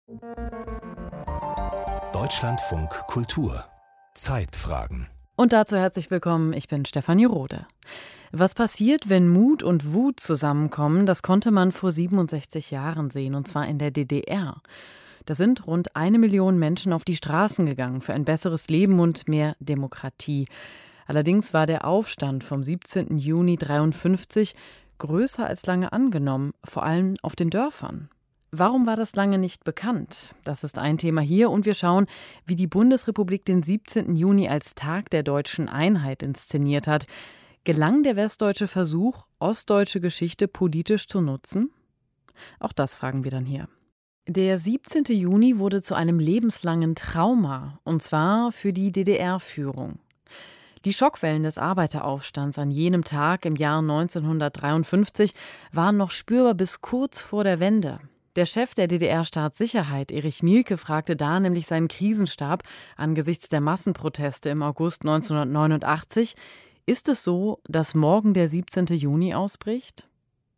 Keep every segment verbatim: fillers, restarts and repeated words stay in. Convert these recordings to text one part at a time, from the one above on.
Deutschlandfunk Kultur Zeitfragen. Und dazu herzlich willkommen, ich bin Stefanie Rode. Was passiert, wenn Mut und Wut zusammenkommen, das konnte man vor siebenundsechzig Jahren sehen, und zwar in der D D R. Da sind rund eine Million Menschen auf die Straßen gegangen für ein besseres Leben und mehr Demokratie. Allerdings war der Aufstand vom siebzehnten Juni neunzehnhundertdreiundfünfzig größer als lange angenommen, vor allem auf den Dörfern. Warum war das lange nicht bekannt? Das ist ein Thema hier, und wir schauen, wie die Bundesrepublik den siebzehnten Juni als Tag der deutschen Einheit inszeniert hat. Gelang der westdeutsche Versuch, ostdeutsche Geschichte politisch zu nutzen? Auch das fragen wir dann hier. Der siebzehnten Juni wurde zu einem lebenslangen Trauma, und zwar für die D D R-Führung. Die Schockwellen des Arbeiteraufstands an jenem Tag im Jahr neunzehnhundertdreiundfünfzig waren noch spürbar bis kurz vor der Wende. Der Chef der D D R-Staatssicherheit, Erich Mielke, fragte da nämlich seinen Krisenstab angesichts der Massenproteste im August neunzehnhundertneunundachtzig: Ist es so, dass morgen der siebzehnten Juni ausbricht?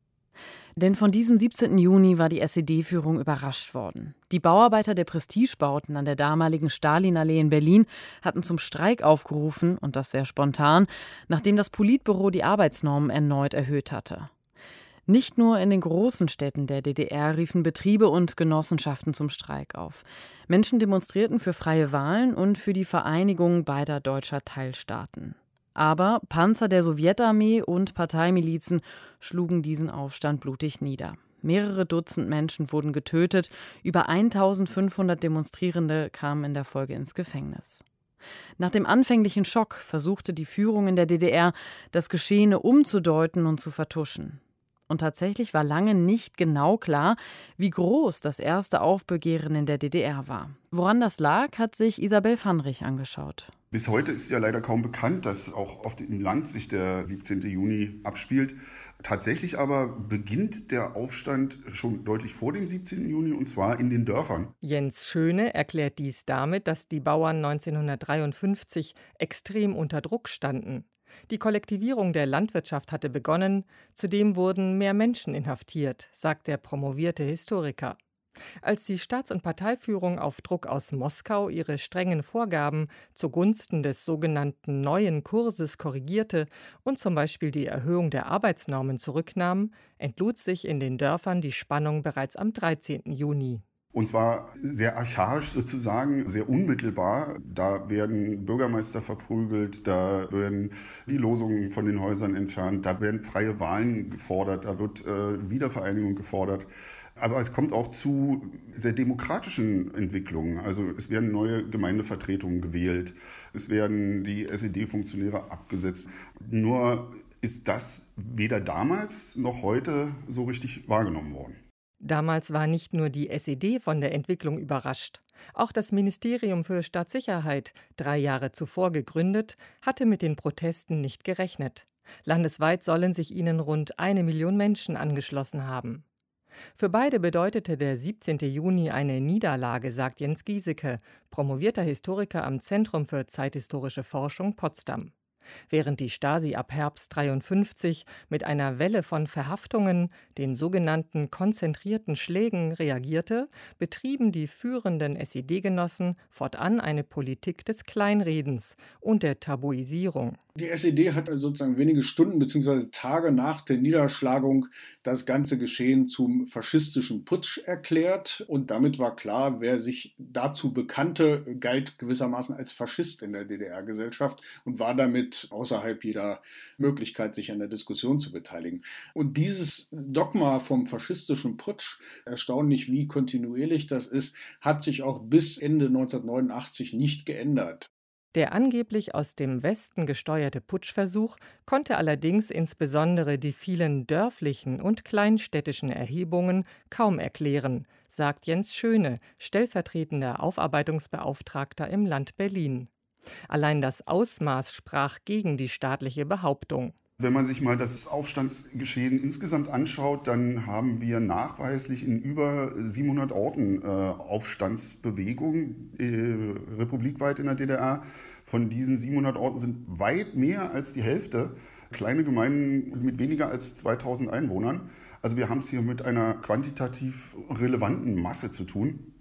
Denn von diesem siebzehnten Juni war die S E D-Führung überrascht worden. Die Bauarbeiter der Prestigebauten an der damaligen Stalinallee in Berlin hatten zum Streik aufgerufen, und das sehr spontan, nachdem das Politbüro die Arbeitsnormen erneut erhöht hatte. Nicht nur in den großen Städten der D D R riefen Betriebe und Genossenschaften zum Streik auf. Menschen demonstrierten für freie Wahlen und für die Vereinigung beider deutscher Teilstaaten. Aber Panzer der Sowjetarmee und Parteimilizen schlugen diesen Aufstand blutig nieder. Mehrere Dutzend Menschen wurden getötet, über eintausendfünfhundert Demonstrierende kamen in der Folge ins Gefängnis. Nach dem anfänglichen Schock versuchte die Führung in der D D R, das Geschehene umzudeuten und zu vertuschen. Und tatsächlich war lange nicht genau klar, wie groß das erste Aufbegehren in der D D R war. Woran das lag, hat sich Isabel Vanrich angeschaut. Bis heute ist ja leider kaum bekannt, dass auch oft im Land sich der siebzehnten Juni abspielt. Tatsächlich aber beginnt der Aufstand schon deutlich vor dem siebzehnten Juni, und zwar in den Dörfern. Jens Schöne erklärt dies damit, dass die Bauern neunzehnhundertdreiundfünfzig extrem unter Druck standen. Die Kollektivierung der Landwirtschaft hatte begonnen, zudem wurden mehr Menschen inhaftiert, sagt der promovierte Historiker. Als die Staats- und Parteiführung auf Druck aus Moskau ihre strengen Vorgaben zugunsten des sogenannten neuen Kurses korrigierte und zum Beispiel die Erhöhung der Arbeitsnormen zurücknahm, entlud sich in den Dörfern die Spannung bereits am dreizehnten Juni. Und zwar sehr archaisch sozusagen, sehr unmittelbar. Da werden Bürgermeister verprügelt, da werden die Losungen von den Häusern entfernt, da werden freie Wahlen gefordert, da wird äh, Wiedervereinigung gefordert. Aber es kommt auch zu sehr demokratischen Entwicklungen. Also es werden neue Gemeindevertretungen gewählt, es werden die S E D-Funktionäre abgesetzt. Nur ist das weder damals noch heute so richtig wahrgenommen worden. Damals war nicht nur die S E D von der Entwicklung überrascht. Auch das Ministerium für Staatssicherheit, drei Jahre zuvor gegründet, hatte mit den Protesten nicht gerechnet. Landesweit sollen sich ihnen rund eine Million Menschen angeschlossen haben. Für beide bedeutete der siebzehnten Juni eine Niederlage, sagt Jens Giesecke, promovierter Historiker am Zentrum für zeithistorische Forschung Potsdam. Während die Stasi ab Herbst dreiundfünfzig mit einer Welle von Verhaftungen, den sogenannten konzentrierten Schlägen, reagierte, betrieben die führenden S E D-Genossen fortan eine Politik des Kleinredens und der Tabuisierung. Die S E D hat also sozusagen wenige Stunden bzw. Tage nach der Niederschlagung das ganze Geschehen zum faschistischen Putsch erklärt. Und damit war klar, wer sich dazu bekannte, galt gewissermaßen als Faschist in der D D R-Gesellschaft und war damit außerhalb jeder Möglichkeit, sich an der Diskussion zu beteiligen. Und dieses Dogma vom faschistischen Putsch, erstaunlich wie kontinuierlich das ist, hat sich auch bis Ende neunzehnhundertneunundachtzig nicht geändert. Der angeblich aus dem Westen gesteuerte Putschversuch konnte allerdings insbesondere die vielen dörflichen und kleinstädtischen Erhebungen kaum erklären, sagt Jens Schöne, stellvertretender Aufarbeitungsbeauftragter im Land Berlin. Allein das Ausmaß sprach gegen die staatliche Behauptung. Wenn man sich mal das Aufstandsgeschehen insgesamt anschaut, dann haben wir nachweislich in über siebenhundert Orten äh, Aufstandsbewegungen äh, republikweit in der D D R. Von diesen siebenhundert Orten sind weit mehr als die Hälfte kleine Gemeinden mit weniger als zweitausend Einwohnern. Also wir haben es hier mit einer quantitativ relevanten Masse zu tun.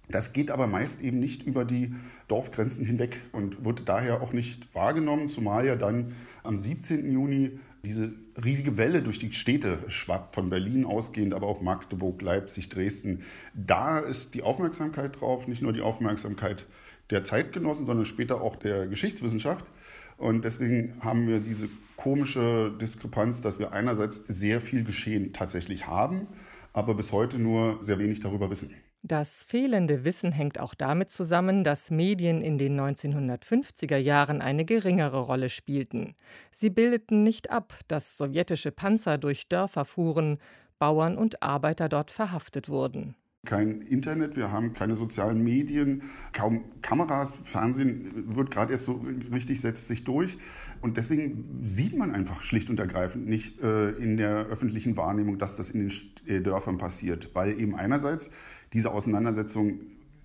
Das geht aber meist eben nicht über die Dorfgrenzen hinweg und wird daher auch nicht wahrgenommen, zumal ja dann am siebzehnten Juni diese riesige Welle durch die Städte schwappt, von Berlin ausgehend, aber auch Magdeburg, Leipzig, Dresden. Da ist die Aufmerksamkeit drauf, nicht nur die Aufmerksamkeit der Zeitgenossen, sondern später auch der Geschichtswissenschaft. Und deswegen haben wir diese komische Diskrepanz, dass wir einerseits sehr viel Geschehen tatsächlich haben, aber bis heute nur sehr wenig darüber wissen. Das fehlende Wissen hängt auch damit zusammen, dass Medien in den neunzehnhundertfünfziger Jahren eine geringere Rolle spielten. Sie bildeten nicht ab, dass sowjetische Panzer durch Dörfer fuhren, Bauern und Arbeiter dort verhaftet wurden. Kein Internet, wir haben keine sozialen Medien, kaum Kameras, Fernsehen wird gerade erst so richtig, setzt sich durch. Und deswegen sieht man einfach schlicht und ergreifend nicht äh, in der öffentlichen Wahrnehmung, dass das in den äh, Dörfern passiert. Weil eben einerseits diese Auseinandersetzung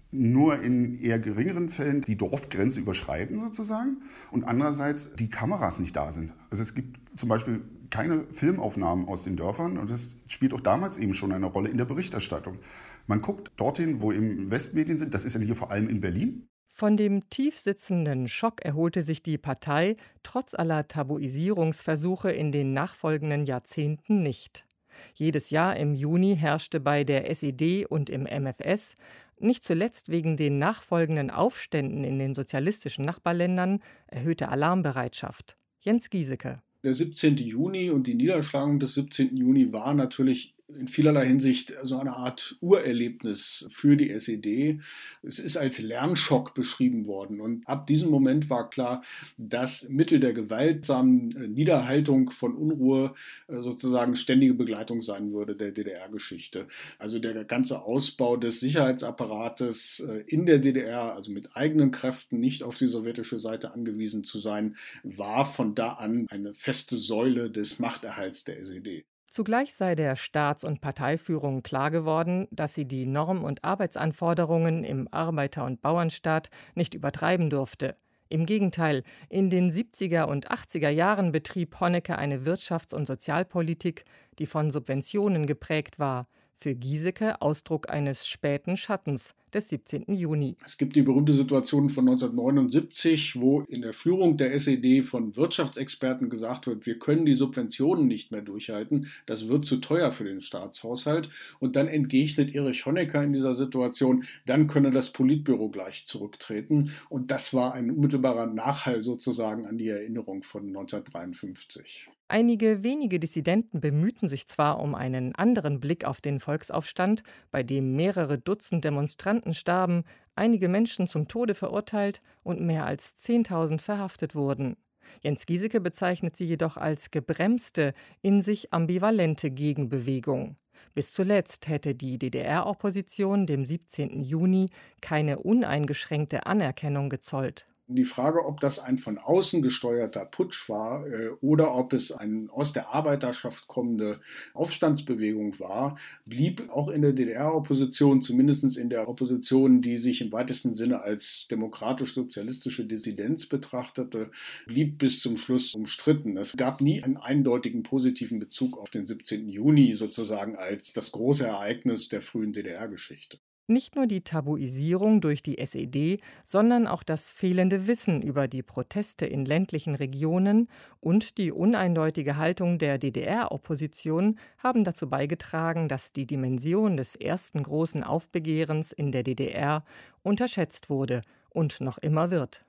nur in eher geringeren Fällen die Dorfgrenze überschreiten sozusagen und andererseits die Kameras nicht da sind. Also es gibt zum Beispiel keine Filmaufnahmen aus den Dörfern und das spielt auch damals eben schon eine Rolle in der Berichterstattung. Man guckt dorthin, wo eben Westmedien sind, das ist ja hier vor allem in Berlin. Von dem tiefsitzenden Schock erholte sich die Partei trotz aller Tabuisierungsversuche in den nachfolgenden Jahrzehnten nicht. Jedes Jahr im Juni herrschte bei der S E D und im M F S, nicht zuletzt wegen den nachfolgenden Aufständen in den sozialistischen Nachbarländern, erhöhte Alarmbereitschaft. Jens Gieseke. Der siebzehnten Juni und die Niederschlagung des siebzehnten Juni war natürlich in vielerlei Hinsicht so eine Art Urerlebnis für die S E D. Es ist als Lernschock beschrieben worden. Und ab diesem Moment war klar, dass Mittel der gewaltsamen Niederhaltung von Unruhe sozusagen ständige Begleitung sein würde der D D R-Geschichte. Also der ganze Ausbau des Sicherheitsapparates in der D D R, also mit eigenen Kräften, nicht auf die sowjetische Seite angewiesen zu sein, war von da an eine feste Säule des Machterhalts der S E D. Zugleich sei der Staats- und Parteiführung klar geworden, dass sie die Norm- und Arbeitsanforderungen im Arbeiter- und Bauernstaat nicht übertreiben durfte. Im Gegenteil, in den siebziger und achtziger Jahren betrieb Honecker eine Wirtschafts- und Sozialpolitik, die von Subventionen geprägt war. Für Gieseke Ausdruck eines späten Schattens des siebzehnten Juni. Es gibt die berühmte Situation von neunzehnhundertneunundsiebzig, wo in der Führung der S E D von Wirtschaftsexperten gesagt wird, wir können die Subventionen nicht mehr durchhalten, das wird zu teuer für den Staatshaushalt. Und dann entgegnet Erich Honecker in dieser Situation, dann könne das Politbüro gleich zurücktreten. Und das war ein unmittelbarer Nachhall sozusagen an die Erinnerung von neunzehnhundertdreiundfünfzig. Einige wenige Dissidenten bemühten sich zwar um einen anderen Blick auf den Volksaufstand, bei dem mehrere Dutzend Demonstranten starben, einige Menschen zum Tode verurteilt und mehr als zehntausend verhaftet wurden. Jens Gieseke bezeichnet sie jedoch als gebremste, in sich ambivalente Gegenbewegung. Bis zuletzt hätte die D D R-Opposition dem siebzehnten Juni keine uneingeschränkte Anerkennung gezollt. Die Frage, ob das ein von außen gesteuerter Putsch war äh, oder ob es eine aus der Arbeiterschaft kommende Aufstandsbewegung war, blieb auch in der D D R-Opposition, zumindest in der Opposition, die sich im weitesten Sinne als demokratisch-sozialistische Dissidenz betrachtete, blieb bis zum Schluss umstritten. Es gab nie einen eindeutigen positiven Bezug auf den siebzehnten Juni sozusagen als das große Ereignis der frühen D D R-Geschichte. Nicht nur die Tabuisierung durch die S E D, sondern auch das fehlende Wissen über die Proteste in ländlichen Regionen und die uneindeutige Haltung der D D R-Opposition haben dazu beigetragen, dass die Dimension des ersten großen Aufbegehrens in der D D R unterschätzt wurde und noch immer wird.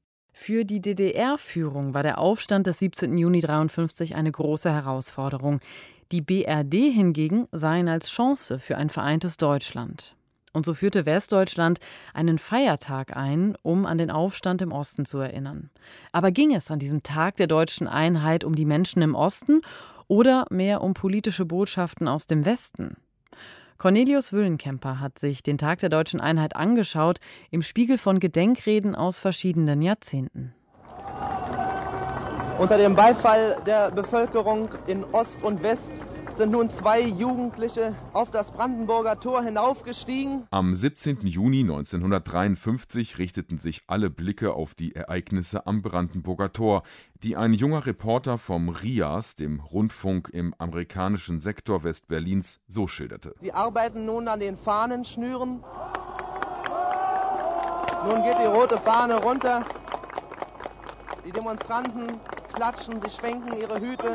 Für die D D R-Führung war der Aufstand des siebzehnten Juni neunzehnhundertdreiundfünfzig eine große Herausforderung. Die B R D hingegen sah ihn als Chance für ein vereintes Deutschland. Und so führte Westdeutschland einen Feiertag ein, um an den Aufstand im Osten zu erinnern. Aber ging es an diesem Tag der deutschen Einheit um die Menschen im Osten oder mehr um politische Botschaften aus dem Westen? Cornelius Wüllenkemper hat sich den Tag der deutschen Einheit angeschaut, im Spiegel von Gedenkreden aus verschiedenen Jahrzehnten. Unter dem Beifall der Bevölkerung in Ost und West sind nun zwei Jugendliche auf das Brandenburger Tor hinaufgestiegen. Am siebzehnten Juni neunzehnhundertdreiundfünfzig richteten sich alle Blicke auf die Ereignisse am Brandenburger Tor, die ein junger Reporter vom R I A S, dem Rundfunk im amerikanischen Sektor Westberlins, so schilderte. Sie arbeiten nun an den Fahnenschnüren. Nun geht die rote Fahne runter. Die Demonstranten klatschen, sie schwenken ihre Hüte.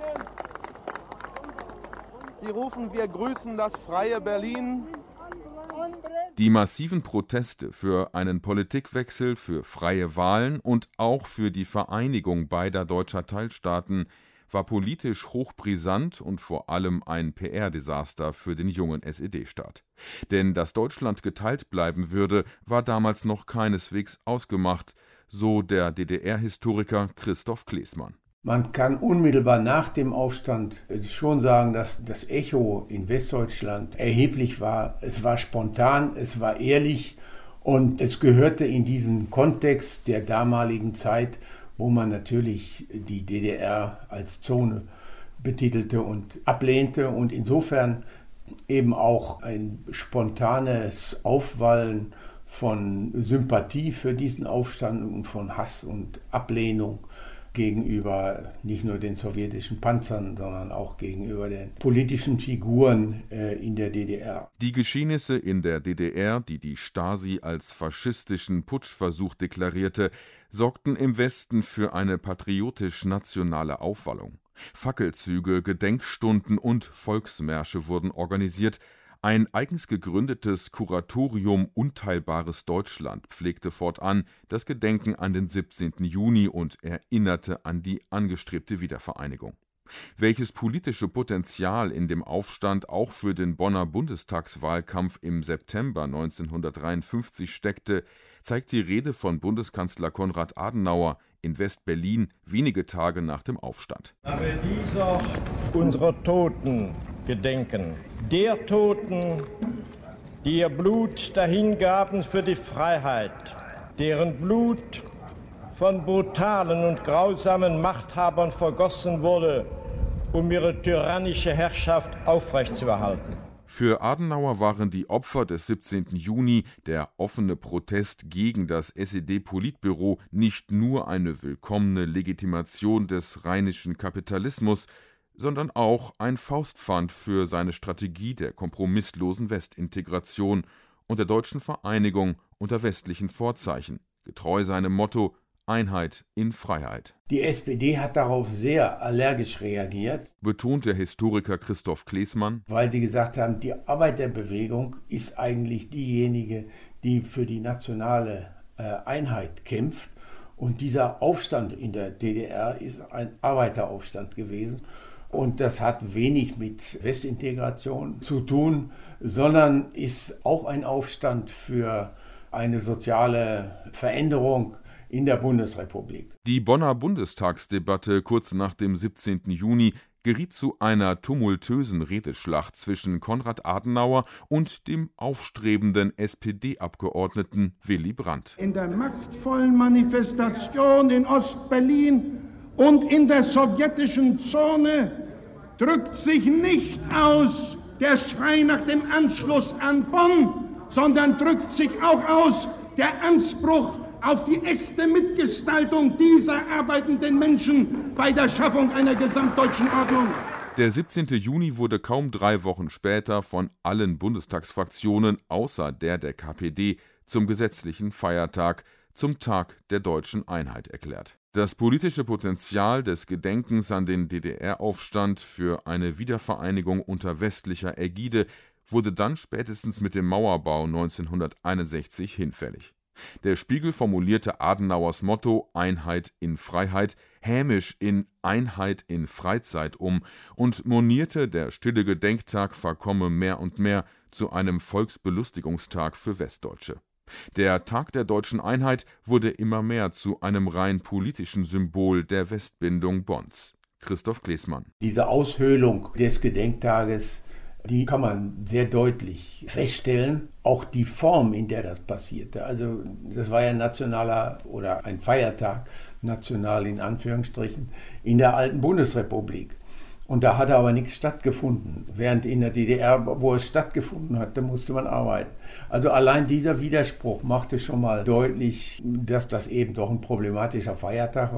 Sie rufen, wir grüßen das freie Berlin. Die massiven Proteste für einen Politikwechsel, für freie Wahlen und auch für die Vereinigung beider deutscher Teilstaaten war politisch hochbrisant und vor allem ein P R-Desaster für den jungen S E D-Staat. Denn dass Deutschland geteilt bleiben würde, war damals noch keineswegs ausgemacht, so der D D R-Historiker Christoph Klesmann. Man kann unmittelbar nach dem Aufstand schon sagen, dass das Echo in Westdeutschland erheblich war. Es war spontan, es war ehrlich und es gehörte in diesen Kontext der damaligen Zeit, wo man natürlich die D D R als Zone betitelte und ablehnte und insofern eben auch ein spontanes Aufwallen von Sympathie für diesen Aufstand und von Hass und Ablehnung gegenüber nicht nur den sowjetischen Panzern, sondern auch gegenüber den politischen Figuren äh, in der D D R. Die Geschehnisse in der D D R, die die Stasi als faschistischen Putschversuch deklarierte, sorgten im Westen für eine patriotisch-nationale Aufwallung. Fackelzüge, Gedenkstunden und Volksmärsche wurden organisiert. Ein eigens gegründetes Kuratorium Unteilbares Deutschland pflegte fortan das Gedenken an den siebzehnten Juni und erinnerte an die angestrebte Wiedervereinigung. Welches politische Potenzial in dem Aufstand auch für den Bonner Bundestagswahlkampf im September neunzehnhundertdreiundfünfzig steckte, zeigt die Rede von Bundeskanzler Konrad Adenauer in West-Berlin wenige Tage nach dem Aufstand. Aber dieser unserer Toten gedenken, der Toten, die ihr Blut dahingaben für die Freiheit, deren Blut von brutalen und grausamen Machthabern vergossen wurde, um ihre tyrannische Herrschaft aufrechtzuerhalten. Für Adenauer waren die Opfer des siebzehnten Juni, der offene Protest gegen das S E D-Politbüro, nicht nur eine willkommene Legitimation des rheinischen Kapitalismus, sondern auch ein Faustpfand für seine Strategie der kompromisslosen Westintegration und der deutschen Vereinigung unter westlichen Vorzeichen, getreu seinem Motto Einheit in Freiheit. Die S P D hat darauf sehr allergisch reagiert, betont der Historiker Christoph Klesmann, weil sie gesagt haben, die Arbeiterbewegung ist eigentlich diejenige, die für die nationale äh, Einheit kämpft. Und dieser Aufstand in der D D R ist ein Arbeiteraufstand gewesen. Und das hat wenig mit Westintegration zu tun, sondern ist auch ein Aufstand für eine soziale Veränderung in der Bundesrepublik. Die Bonner Bundestagsdebatte kurz nach dem siebzehnten Juni geriet zu einer tumultösen Redeschlacht zwischen Konrad Adenauer und dem aufstrebenden S P D-Abgeordneten Willy Brandt. In der machtvollen Manifestation in Ostberlin und in der sowjetischen Zone drückt sich nicht aus der Schrei nach dem Anschluss an Bonn, sondern drückt sich auch aus der Anspruch auf die echte Mitgestaltung dieser arbeitenden Menschen bei der Schaffung einer gesamtdeutschen Ordnung. Der siebzehnten Juni wurde kaum drei Wochen später von allen Bundestagsfraktionen außer der der K P D zum gesetzlichen Feiertag, zum Tag der deutschen Einheit erklärt. Das politische Potenzial des Gedenkens an den D D R-Aufstand für eine Wiedervereinigung unter westlicher Ägide wurde dann spätestens mit dem Mauerbau neunzehnhunderteinundsechzig hinfällig. Der Spiegel formulierte Adenauers Motto Einheit in Freiheit hämisch in Einheit in Freizeit um und monierte, der stille Gedenktag verkomme mehr und mehr zu einem Volksbelustigungstag für Westdeutsche. Der Tag der deutschen Einheit wurde immer mehr zu einem rein politischen Symbol der Westbindung Bonns. Christoph Klesmann. Diese Aushöhlung des Gedenktages, die kann man sehr deutlich feststellen. Auch die Form, in der das passierte. Also das war ja ein nationaler oder ein Feiertag, national in Anführungsstrichen, in der alten Bundesrepublik. Und da hatte aber nichts stattgefunden. Während in der D D R, wo es stattgefunden hat, da musste man arbeiten. Also allein dieser Widerspruch machte schon mal deutlich, dass das eben doch ein problematischer Feiertag war.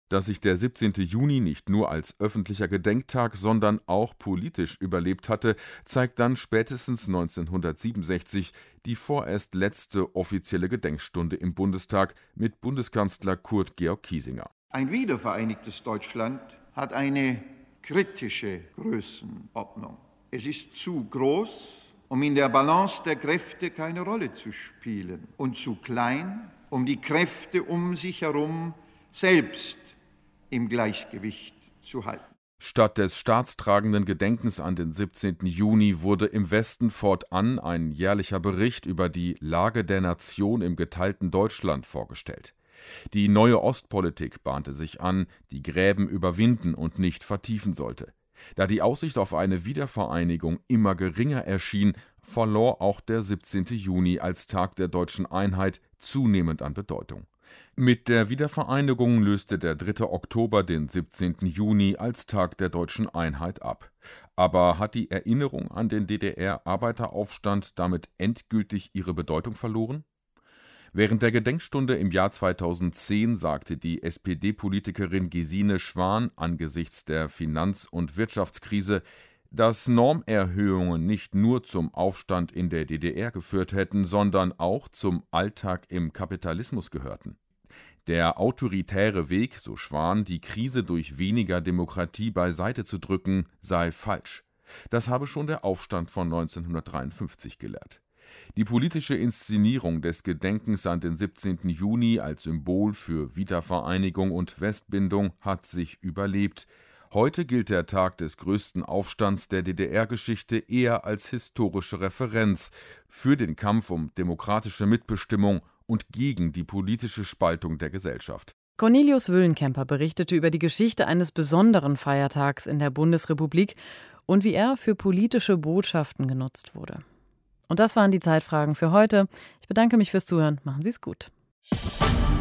Dass sich der siebzehnte Juni nicht nur als öffentlicher Gedenktag, sondern auch politisch überlebt hatte, zeigt dann spätestens neunzehnhundertsiebenundsechzig die vorerst letzte offizielle Gedenkstunde im Bundestag mit Bundeskanzler Kurt Georg Kiesinger. Ein wiedervereinigtes Deutschland hat eine kritische Größenordnung. Es ist zu groß, um in der Balance der Kräfte keine Rolle zu spielen, und zu klein, um die Kräfte um sich herum selbst im Gleichgewicht zu halten. Statt des staatstragenden Gedenkens an den siebzehnten Juni wurde im Westen fortan ein jährlicher Bericht über die Lage der Nation im geteilten Deutschland vorgestellt. Die neue Ostpolitik bahnte sich an, die Gräben überwinden und nicht vertiefen sollte. Da die Aussicht auf eine Wiedervereinigung immer geringer erschien, verlor auch der siebzehnte Juni als Tag der deutschen Einheit zunehmend an Bedeutung. Mit der Wiedervereinigung löste der dritte Oktober den siebzehnten Juni als Tag der deutschen Einheit ab. Aber hat die Erinnerung an den D D R-Arbeiteraufstand damit endgültig ihre Bedeutung verloren? Während der Gedenkstunde im Jahr zweitausendzehn sagte die S P D-Politikerin Gesine Schwan angesichts der Finanz- und Wirtschaftskrise, dass Normerhöhungen nicht nur zum Aufstand in der D D R geführt hätten, sondern auch zum Alltag im Kapitalismus gehörten. Der autoritäre Weg, so Schwan, die Krise durch weniger Demokratie beiseite zu drücken, sei falsch. Das habe schon der Aufstand von neunzehnhundertdreiundfünfzig gelehrt. Die politische Inszenierung des Gedenkens an den siebzehnten Juni als Symbol für Wiedervereinigung und Westbindung hat sich überlebt. Heute gilt der Tag des größten Aufstands der D D R-Geschichte eher als historische Referenz für den Kampf um demokratische Mitbestimmung und gegen die politische Spaltung der Gesellschaft. Cornelius Wüllenkemper berichtete über die Geschichte eines besonderen Feiertags in der Bundesrepublik und wie er für politische Botschaften genutzt wurde. Und das waren die Zeitfragen für heute. Ich bedanke mich fürs Zuhören. Machen Sie es gut.